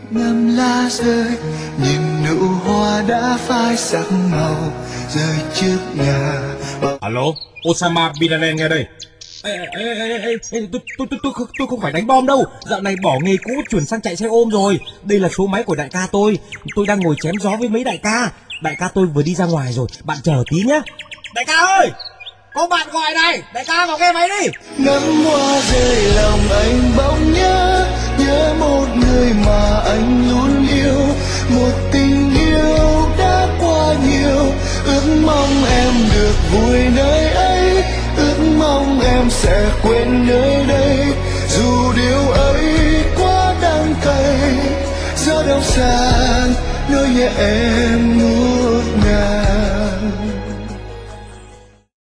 Ngắm lá rơi, nhìn nụ hoa đã phai sắc màu rơi trước nhà. Alo, Osama Bin Laden nghe đây. Tôi không phải đánh bom đâu. Dạo này bỏ nghề cũ chuyển sang chạy xe ôm rồi. Đây là số máy của đại ca tôi. Tôi đang ngồi chém gió với mấy đại ca. Đại ca tôi vừa đi ra ngoài rồi, bạn chờ tí nhé. Đại ca ơi, có bạn gọi này. Đại ca vào nghe máy đi. Nắng hoa rơi lòng anh bỗng nhớ một người mà anh luôn yêu, một tình yêu đã qua nhiều. Ước mong em được vui nơi ấy, ước mong em sẽ quên nơi đây. Dù điều ấy quá đắng cay, gió đông sang nỗi nhớ em ngút ngàn.